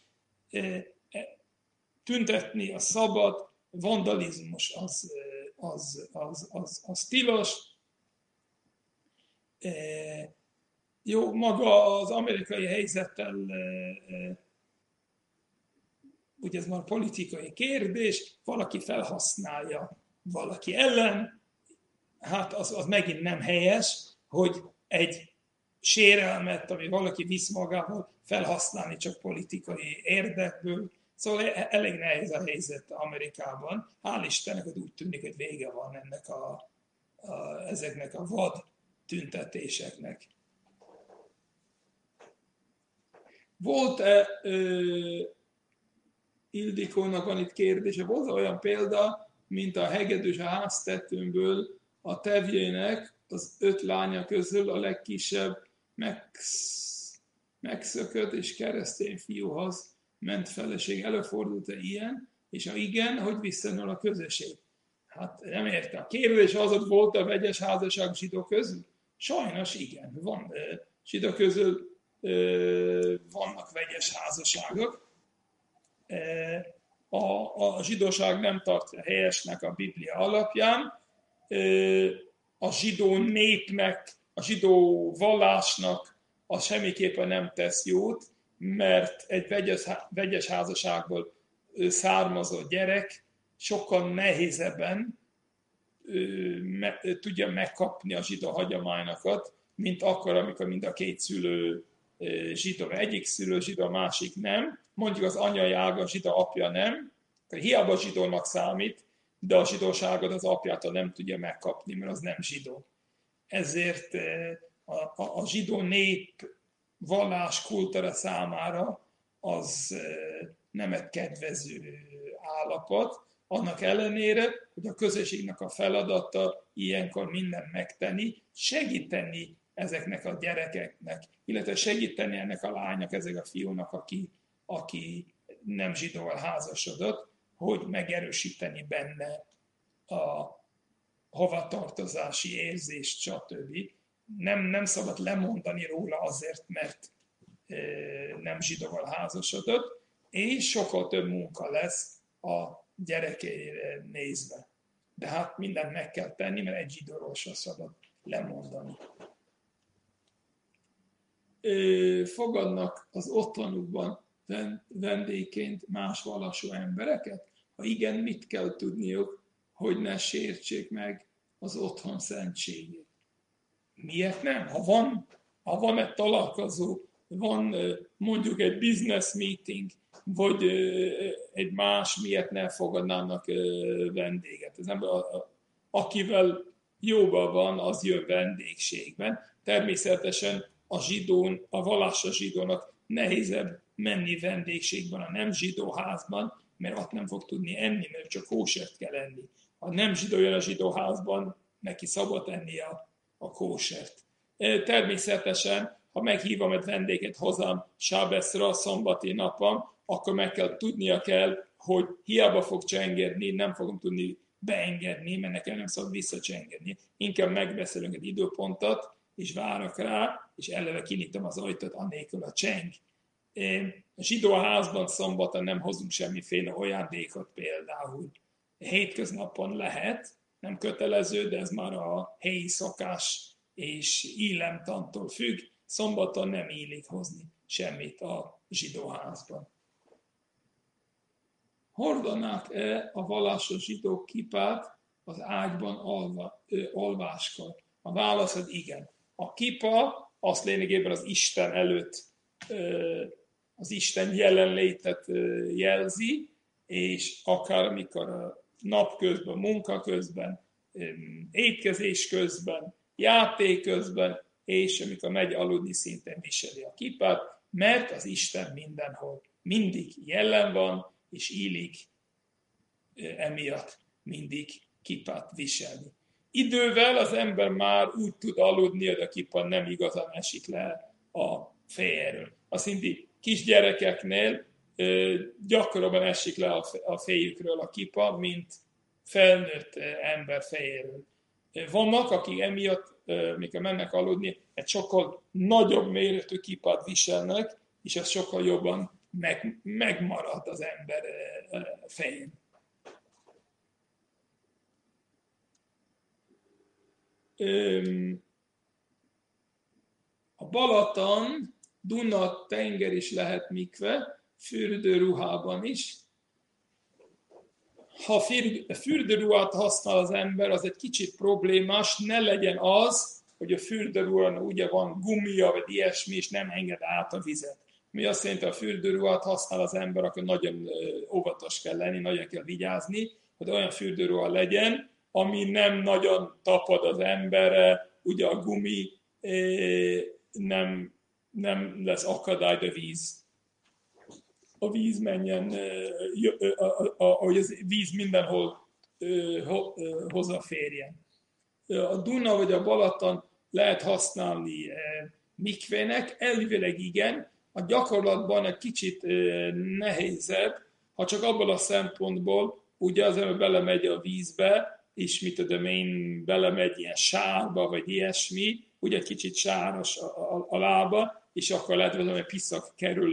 Tüntetni a szabad, vandalizmus az tilos. Jó, maga az amerikai helyzettel, ugye ez már politikai kérdés, valaki felhasználja valaki ellen, hát az megint nem helyes, hogy egy sérelmet, ami valaki visz magával, felhasználni csak politikai érdekből. Szóval elég nehéz a helyzet Amerikában. Hál' Istennek, hogy úgy tűnik, hogy vége van ezeknek a vad tüntetéseknek. Volt-e Ildikónak van itt kérdése, volt olyan példa, mint a hegedűs a háztetőmből a tevjének az 5 lánya közül a legkisebb megszökött és keresztény fiúhoz ment feleség. Előfordult-e ilyen? És ha igen, hogy visszanől a közösség? Hát nem értem. A kérdés az, hogy volt a vegyes házasság zsidók közül? Sajnos igen. Van zsidók közül vannak vegyes házasságok. A zsidóság nem tartja helyesnek a Biblia alapján. A zsidó népnek, a zsidó vallásnak az semmiképpen nem tesz jót, mert egy vegyes házasságból származó gyerek sokkal nehézebben tudja megkapni a zsidó hagyományokat, mint akkor, amikor mind a két szülő zsidó. Egyik szülő zsidó, a másik nem. Mondjuk az anyai ága zsidó, apja nem. Hiába zsidónak számít, de a zsidóságot az apjától nem tudja megkapni, mert az nem zsidó. Ezért a zsidó nép vallás kultúra számára az nem egy kedvező állapot, annak ellenére, hogy a közösségnek a feladata ilyenkor mindent megtenni, segíteni ezeknek a gyerekeknek, illetve segíteni ennek a lánynak, ezek a fiúnak, aki nem zsidóval házasodott, hogy megerősíteni benne a hovatartozási érzést, stb. Nem szabad lemondani róla azért, mert nem zsidóval házasodott, és sokkal több munka lesz a gyerekeire nézve. De hát mindent meg kell tenni, mert egy zsidóról sem szabad lemondani. Fogadnak az otthonukban vendégként más vallású embereket? Ha igen, mit kell tudniuk, hogy ne sértsék meg az otthon szentségét? Miért nem? Ha van egy találkozó, van mondjuk egy business meeting, vagy egy más, miért ne fogadnának vendéget. Az ember, akivel jóban van, az jön vendégségben. Természetesen a vallásos zsidónak nehézebb menni vendégségben a nem zsidó házban, mert ott nem fog tudni enni, mert csak kósert kell enni. Ha nem zsidó jön a zsidó házban, neki szabad enni a kósert. Természetesen, ha meghívom egy vendéget hozzám sábeszra, szombati napon, akkor meg kell tudnia kell, hogy hiába fog csengedni, nem fogom tudni beengedni, mert nekem nem szabad visszacsengedni. Inkább megbeszélünk egy időpontot, és várok rá, és eleve kinyitom az ajtót, anélkül a cseng. A zsidó házban szombaton nem hozunk semmiféle ajándékot például. Hétköznapon lehet, nem kötelező, de ez már a helyi szokás és illemtantól függ. Szombaton nem illik hozni semmit a zsidó házban. Hordanák-e a vallásos zsidók kipát az ágyban alváskor? A válasz az igen. A kipa az lényegében az Isten előtt, az Isten jelenlétet jelzi, és akár amikor a napközben, munka közben, étkezés közben, játék közben, és amikor megy aludni, szintén viseli a kipát, mert az Isten mindenhol mindig jelen van, és illik emiatt mindig kipát viselni. Idővel az ember már úgy tud aludni, hogy a kipa nem igazán esik le a fejéről. Azt hinti, kisgyerekeknél gyakrabban esik le a fejükről a kipa, mint felnőtt ember fejéről. Vannak, akik emiatt, mikor mennek aludni, egy sokkal nagyobb méretű kipát viselnek, és ez sokkal jobban megmarad az ember fején. A Balaton, Duna tenger is lehet mikve, fürdőruhában is. Ha fürdőruhát használ az ember, az egy kicsit problémás, ne legyen az, hogy a fürdőruhán ugye van gumia, vagy ilyesmi, és nem enged át a vizet. Mi azt jelenti, ha a fürdőruhát használ az ember, akkor nagyon óvatos kell lenni, nagyon kell vigyázni, hogy olyan fürdőruha legyen, ami nem nagyon tapad az emberre, ugye a gumi nem lesz akadály, a víz. A víz menjen, hogy az víz mindenhol hozzáférjen. A Duna vagy a Balaton lehet használni mikvének, elvileg igen, a gyakorlatban egy kicsit nehézebb, ha csak abból a szempontból, ugye az ember belemegy a vízbe, és mit tudom én, belemegy ilyen sárba, vagy ilyesmi, ugye egy kicsit sáros a lába, és akkor lehet, hogy piszak kerül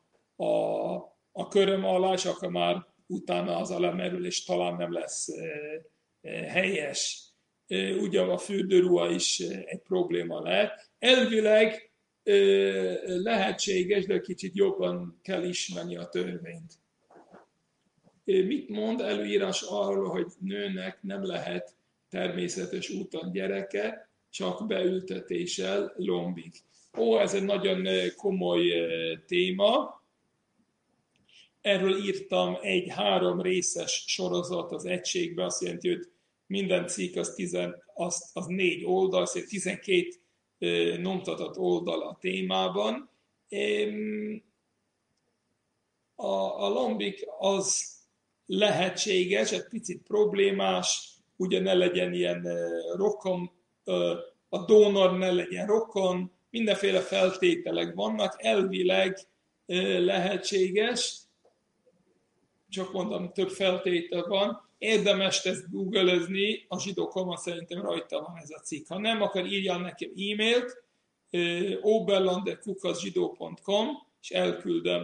a köröm alá, és akkor már utána az a lemerülés talán nem lesz helyes. Ugye a fürdőruha is egy probléma lehet. Elvileg lehetséges, de kicsit jobban kell ismerni a törvényt. Mit mond előírás arról, hogy nőnek nem lehet természetes úton gyereke, csak beültetéssel lombik? Ez egy nagyon komoly téma. Erről írtam egy 3 részes sorozat az egységbe, azt jelenti, hogy minden cikk az 4 oldal, szóval 12 nyomtatott oldal a témában. A lombik az lehetséges, egy picit problémás, ugye ne legyen ilyen rokon, a donor ne legyen rokon, mindenféle feltételek vannak, elvileg lehetséges, csak mondom, több feltétel van, érdemes ezt googlezni, a zsidókomon szerintem rajta van ez a cikk. Ha nem, akkor írjál nekem e-mailt, oberlander@zsidó.com, és elküldöm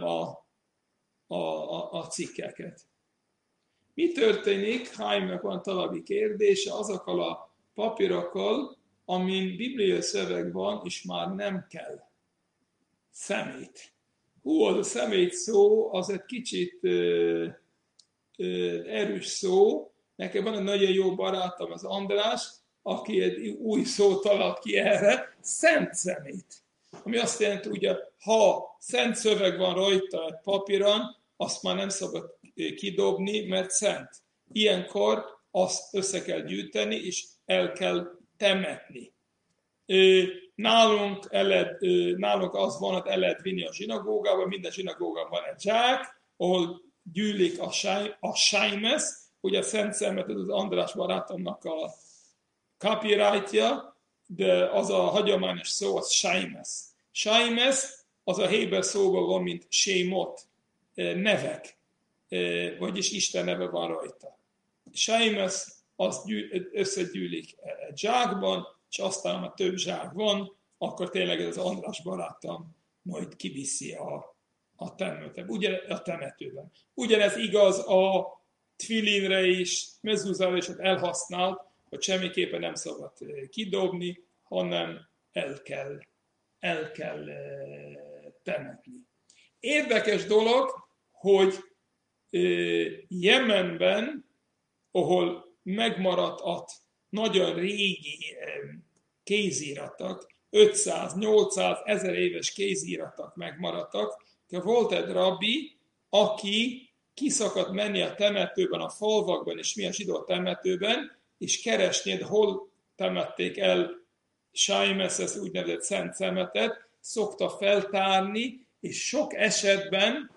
a cikkeket. Mi történik, Haimnak van további kérdése, azokkal a papírokkal, amin bibliai szöveg van, és már nem kell szemét. Az a szemét szó, az egy kicsit erős szó. Nekem van egy nagyon jó barátom, az András, aki egy új szót talált ki erre, szent szemét. Ami azt jelenti, hogy ha szent szöveg van rajta egy papíron, azt már nem szabad kidobni, mert szent. Ilyenkor azt össze kell gyűjteni, és el kell temetni. Nálunk az van, hogy el lehet vinni a zsinagógába, minden zsinagógában van egy zsák, ahol gyűlik a sájmes, ugye a Szent Szemet, az András barátomnak a copyrightja, de az a hagyományos szó, az sájmes. Sájmes az a héber szóban van, mint sémot, nevek, vagyis Isten neve van rajta. Sájmes az összegyűlik egy zsákban, és aztán, ha több zsák van, akkor tényleg ez az András barátom majd kiviszi a temetőben. Ugyanez igaz a twilinre is, mezuzára is elhasznált, hogy semmiképpen nem szabad kidobni, hanem el kell temetni. Érdekes dolog, hogy Jemenben, ahol megmaradt a nagyon régi kéziratok, 500-800 ezer éves kéziratok megmaradtak, de volt egy rabbi, aki kiszakadt menni a temetőben, a falvakban, és mi a zsidó temetőben, és keresni, hol temették el Sájmes, ez úgynevezett szent szemetet, szokta feltárni, és sok esetben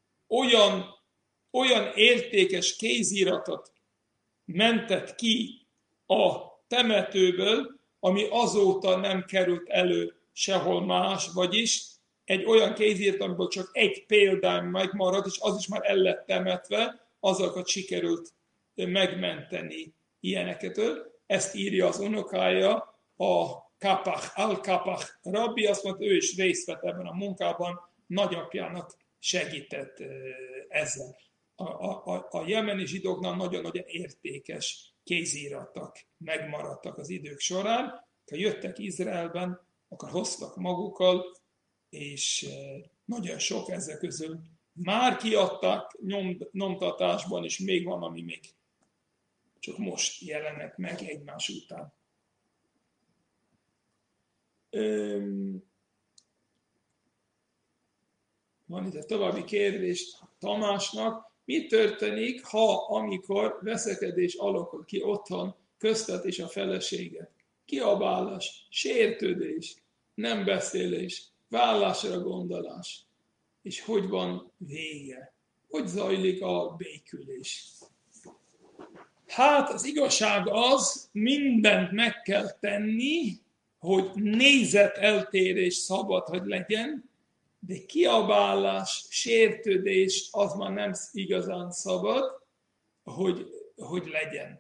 olyan értékes kéziratot mentett ki a temetőből, ami azóta nem került elő sehol más, vagyis egy olyan kézírt, amiből csak egy példány megmaradt, és az is már el lett temetve, azokat sikerült megmenteni ilyeneket. Ezt írja az unokája, a Al-Kapach rabbi, azt mondta, ő is részt vett ebben a munkában, nagyapjának segített ezzel. A jemeni zsidóknál nagyon-nagyon értékes kéziratok megmaradtak az idők során. Ha jöttek Izraelben, akkor hoztak magukkal, és nagyon sok ezek közül már kiadták nyomtatásban, és még van, ami még csak most jelennek meg egymás után. Van itt egy további kérdés Tamásnak. Mi történik, amikor veszekedés alakul ki otthon köztet és a feleséget? Kiabálás, sértődés, nem beszélés, vállásra gondolás. És hogy van vége? Hogy zajlik a békülés? Hát az igazság az, mindent meg kell tenni, hogy nézeteltérés szabad, hogy legyen, de kiabálás, sértődés az már nem igazán szabad, hogy legyen.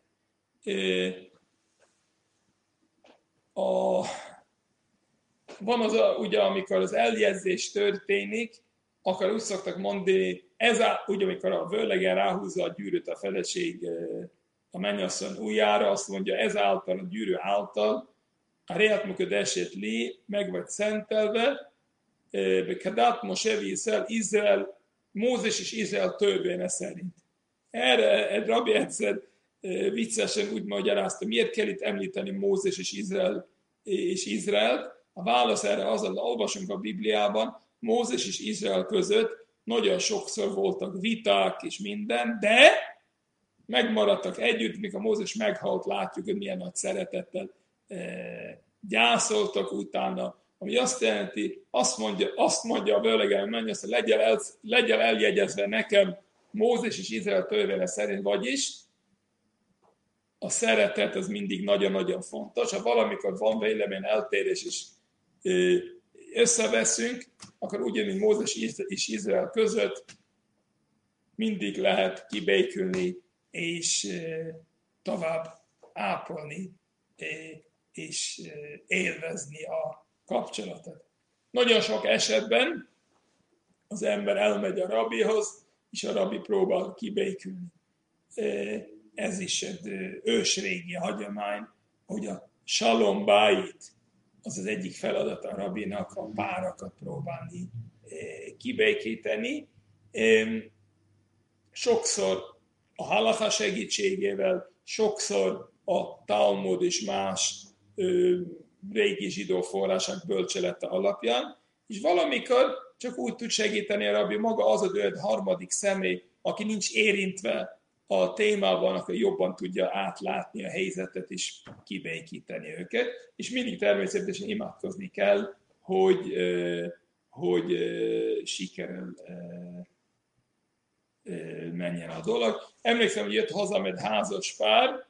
Van az, ugye, amikor az eljegyzés történik, akkor úgy szoktak mondani, ugye, amikor a vőlegen ráhúzza a gyűrűt a feleség a mennyasszony ujjára, azt mondja, ezáltal a gyűrű által a Reat Mukadeset li meg vagy szentelve, Kedat Moshe V'Israel, Izrael, Mózes és Izrael törvénye szerint. Erre egy rabbi egyszer viccesen úgy magyarázta, miért kell itt említeni Mózes és Izraelt. A válasz erre az, hogy olvasunk a Bibliában, Mózes és Izrael között nagyon sokszor voltak viták és minden, de megmaradtak együtt, mikor Mózes meghalt, látjuk, hogy milyen nagy szeretettel gyászoltak utána, ami azt jelenti, azt mondja a vőlegem mennyasszony, legyen eljegyezve nekem Mózes és Izrael törvénye szerint, vagyis a szeretet az mindig nagyon-nagyon fontos. Ha valamikor van vélemény eltérés és összeveszünk, akkor ugyanígy Mózes és Izrael között mindig lehet kibékülni és tovább ápolni és élvezni a kapcsolatot. Nagyon sok esetben az ember elmegy a rabbihoz, és a rabbi próbál kibékülni. Ez is egy ősrégi hagyomány, hogy a Shalom Bait, az az egyik feladat a rabbinak, a párakat próbálni kibékíteni. Sokszor a halacha segítségével, sokszor a Talmud és más régi zsidó források bölcselete alapján, és valamikor csak úgy tud segíteni a rabbi maga az a harmadik személy, aki nincs érintve a témában, akkor jobban tudja átlátni a helyzetet és kibékíteni őket, és mindig természetesen imádkozni kell, hogy sikerül menjen a dolog. Emlékszem, hogy jött haza egy házas pár,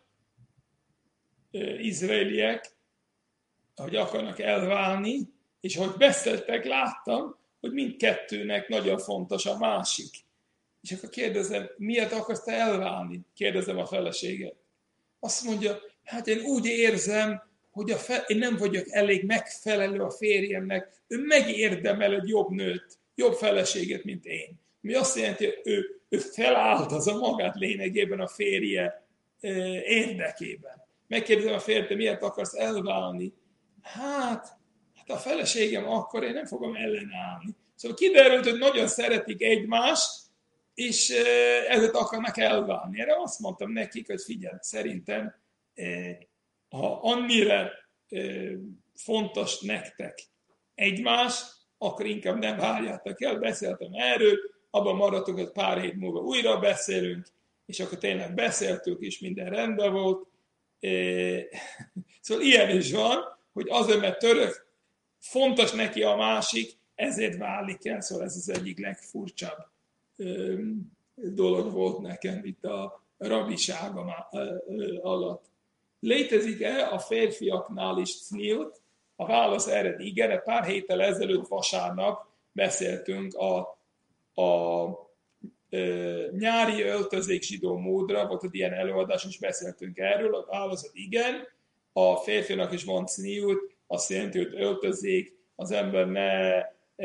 izraeliek, hogy akarnak elválni, és ahogy beszéltek, láttam, hogy mindkettőnek nagyon fontos a másik. És akkor kérdezem, miért akarsz te elválni? Kérdezem a feleséget. Azt mondja, hát én úgy érzem, hogy én nem vagyok elég megfelelő a férjemnek, ő megérdemel egy jobb nőt, jobb feleséget, mint én. Mi azt jelenti, hogy ő feláldozza magát lényegében a férje érdekében. Megkérdezem a férjét, te miért akarsz elválni? Hát a feleségem akkor én nem fogom ellenállni. Szóval kiderült, hogy nagyon szeretik egymást, és ezért akarnak elválni. Erre azt mondtam nekik, hogy figyelj, szerintem, ha annyira fontos nektek egymás, akkor inkább nem várjátok el, beszéltem erről, abban maradtunk, hogy pár hét múlva újra beszélünk, és akkor tényleg beszéltük, és minden rendben volt. Szóval ilyen is van, hogy azért, mert fontos neki a másik, ezért válik el, szóval ez az egyik legfurcsább dolog volt nekem itt a rabiságom alatt. Létezik-e a férfiaknál is cniut? A válasz erre igen, pár héttel ezelőtt vasárnap beszéltünk a nyári öltözék zsidó módra, volt egy ilyen előadás, és beszéltünk erről, a válaszod igen, a férfinak is van cniut, azt jelenti, hogy öltözék, az ember ne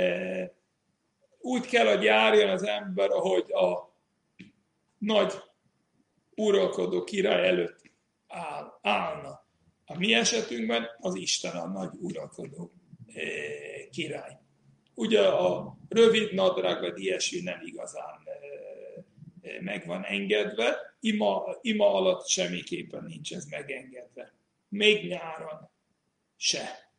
úgy kell, hogy járjon az ember, ahogy a nagy uralkodó király előtt állna. A mi esetünkben az Isten a nagy uralkodó király. Ugye a rövid nadrág vagy ilyesmi nem igazán meg van engedve, ima alatt semmiképpen nincs ez megengedve. Még nyáron se.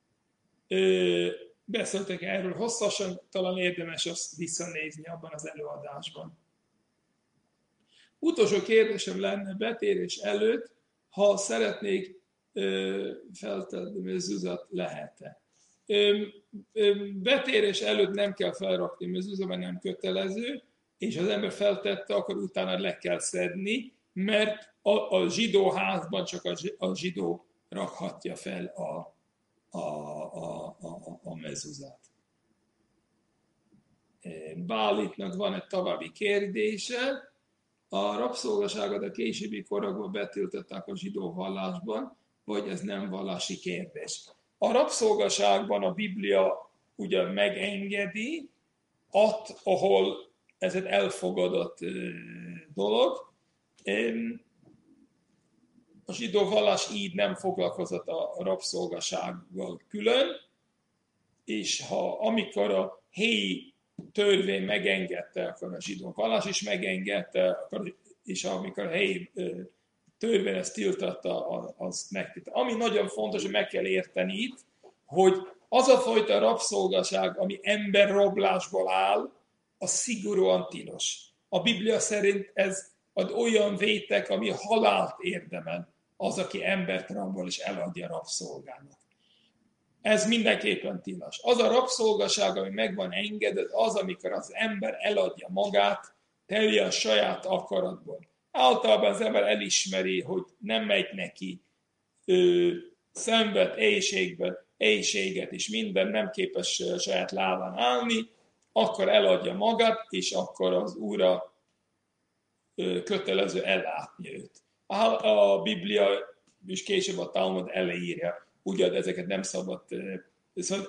Beszéltek erről hosszasan, talán érdemes azt visszanézni abban az előadásban. Utolsó kérdésem lenne betérés előtt, ha szeretnék feltenni mezuzat, lehet-e? Betérés előtt nem kell felrakni mezuzat, mert nem kötelező, és az ember feltette, akkor utána le kell szedni, mert a zsidó házban csak a zsidó rakhatja fel a mezuzát. Bálitnak van egy további kérdése. A rabszolgaságot a későbbi korokban betiltották a zsidó vallásban, vagy ez nem vallási kérdés. A rabszolgaságban a Biblia ugye megengedi, ahol ez egy elfogadott dolog. A zsidó vallás így nem foglalkozott a rabszolgasággal külön, és amikor a helyi törvény megengedte, akkor a zsidó vallás is megengedte, és amikor a helyi törvény ezt tiltatta, az megtiltatta. Ami nagyon fontos, hogy meg kell érteni itt, hogy az a fajta rabszolgaság, ami emberrablásból áll, az szigorúan tilos. A Biblia szerint ez ad olyan vétek, ami halált érdemel az, aki embert rabol és eladja rabszolgának. Ez mindenképpen tilos. Az a rabszolgaság, ami meg van engedett, az, amikor az ember eladja magát, telje a saját akaratból. Általában az ember elismeri, hogy nem megy neki, szenved éjséget és minden, nem képes saját lábán állni, akkor eladja magát, és akkor az Úrra kötelező ellátni őt. A Biblia és később a Talmud eleírja, ugyan ezeket nem szabad, szóval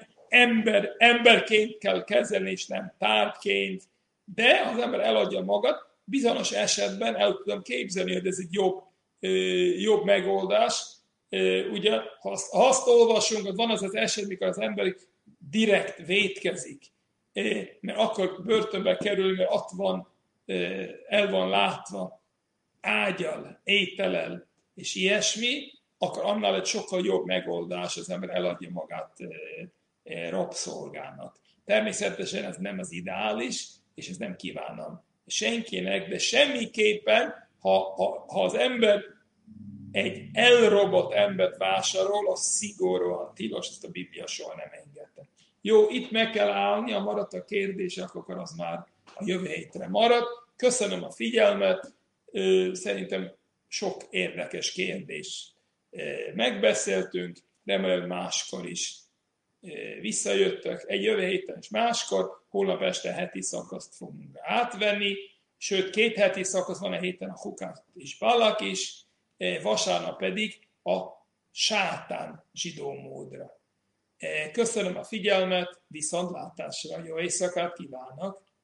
emberként kell kezelni, és nem tárgyként, de az ember eladja magát, bizonyos esetben el tudom képzelni, hogy ez egy jobb megoldás. Ugye, ha azt olvasunk, hogy van az eset, mikor az ember direkt vétkezik, mert akkor börtönbe kerül, mert ott van, el van látva ágyal, étellel, és ilyesmi, akkor annál egy sokkal jobb megoldás, az ember eladja magát rabszolgának. Természetesen ez nem az ideális, és ez nem kívánom senkinek, de semmiképpen, ha az ember egy elrobott embert vásárol, az szigorúan tilos, ezt a Biblia soha nem engedte. Jó, itt meg kell állni, a maradt a kérdések, akkor az már a jövő hétre marad. Köszönöm a figyelmet, szerintem sok érdekes kérdés megbeszéltünk, remélem máskor is visszajöttek, egy jövő héten és máskor, holnap este heti szakaszt fogunk átvenni, sőt 2 heti szakasz van a héten, a Hukát és Balak is, vasárnap pedig a sátán zsidó módra. Köszönöm a figyelmet, viszontlátásra, jó éjszakát kívánok!